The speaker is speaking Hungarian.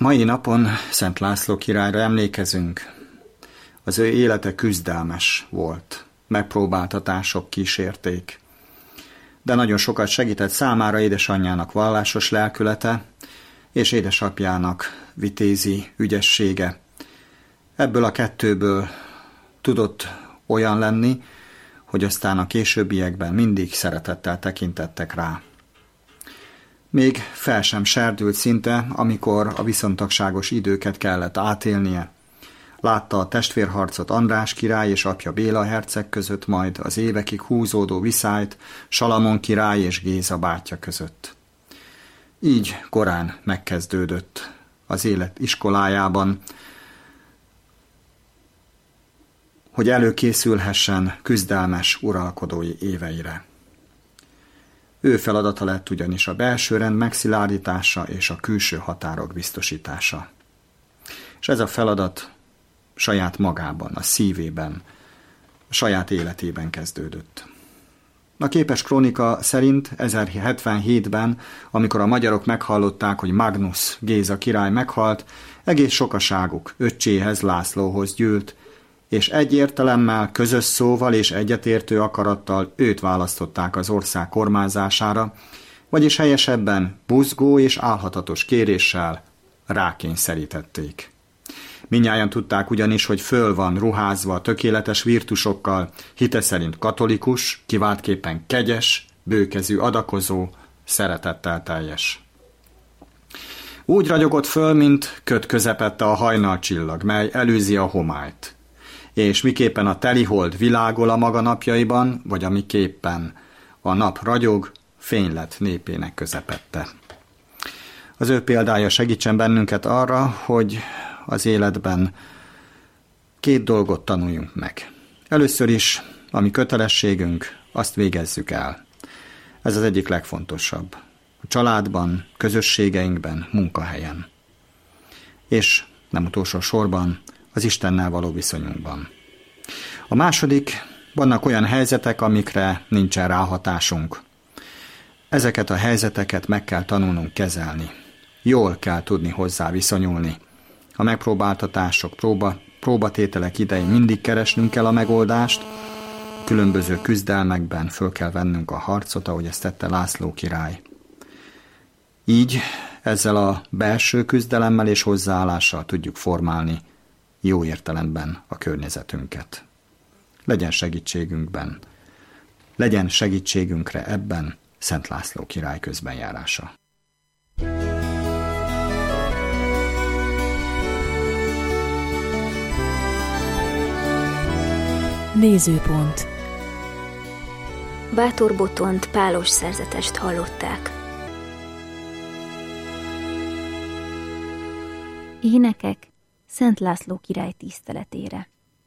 Mai napon Szent László királyra emlékezünk. Az ő élete küzdelmes volt, megpróbáltatások kísérték. De nagyon sokat segített számára édesanyjának vallásos lelkülete, és édesapjának vitézi ügyessége. Ebből a kettőből tudott olyan lenni, hogy aztán a későbbiekben mindig szeretettel tekintettek rá. Még fel sem serdült szinte, amikor a viszontagságos időket kellett átélnie. Látta a testvérharcot András király és apja Béla herceg között, majd az évekig húzódó viszályt Salamon király és Géza bátyja között. Így korán megkezdődött az élet iskolájában, hogy előkészülhessen küzdelmes uralkodói éveire. Ő feladata lett ugyanis a belső rend megszilárdítása és a külső határok biztosítása. És ez a feladat saját magában, a szívében, a saját életében kezdődött. A képes krónika szerint 1077-ben, amikor a magyarok meghallották, hogy Magnus Géza király meghalt, egész sokaságuk öccséhez, Lászlóhoz gyűlt, és egy értelemmel, közös szóval és egyetértő akarattal őt választották az ország kormányzására, vagyis helyesebben buzgó és álhatatos kéréssel rákényszerítették. Mindnyájan tudták ugyanis, hogy föl van ruházva tökéletes virtusokkal, hite szerint katolikus, kiváltképpen kegyes, bőkezű adakozó, szeretettel teljes. Úgy ragyogott föl, mint köd közepette a hajnalcsillag, mely előzi a homályt. És miképpen a telihold világol a maga napjaiban, vagy amiképpen a nap ragyog, fény lett népének közepette. Az ő példája segítsen bennünket arra, hogy az életben két dolgot tanuljunk meg. Először is, ami kötelességünk, azt végezzük el. Ez az egyik legfontosabb. A családban, közösségeinkben, munkahelyen. És nem utolsó sorban, az Istennel való viszonyunkban. A második, vannak olyan helyzetek, amikre nincsen ráhatásunk. Ezeket a helyzeteket meg kell tanulnunk kezelni. Jól kell tudni hozzá viszonyulni. A megpróbáltatások, próbatételek idején mindig keresnünk kell a megoldást, különböző küzdelmekben föl kell vennünk a harcot, ahogy ezt tette László király. Így ezzel a belső küzdelemmel és hozzáállással tudjuk formálni jó értelemben a környezetünket. Legyen segítségünkben, legyen segítségünkre ebben Szent László király közbenjárása. Nézőpont. Bátor Botont pálos szerzetest hallották. Énekek Szent László király tiszteletére.